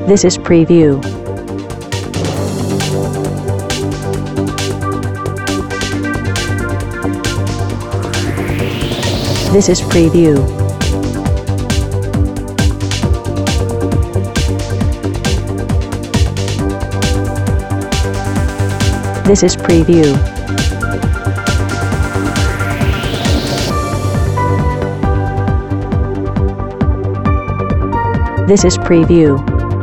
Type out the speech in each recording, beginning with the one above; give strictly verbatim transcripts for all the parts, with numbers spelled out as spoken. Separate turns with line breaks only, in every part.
This is preview. This is preview. This is preview. This is preview.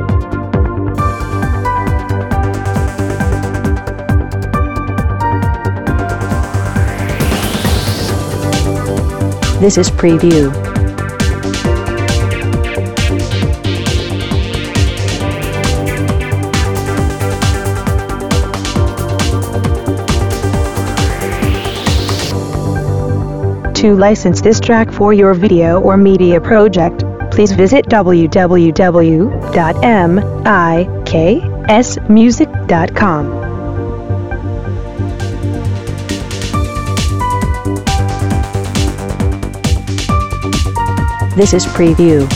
This is preview. To license this track for your video or media project, please visit w w w dot miks music dot com. This is preview.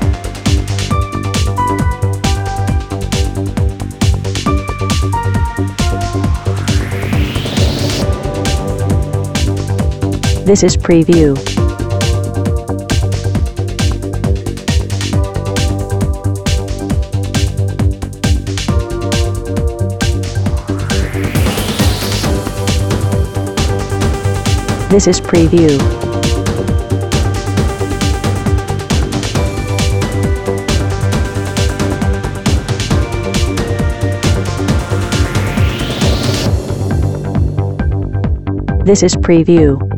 This is preview. This is preview. This is preview.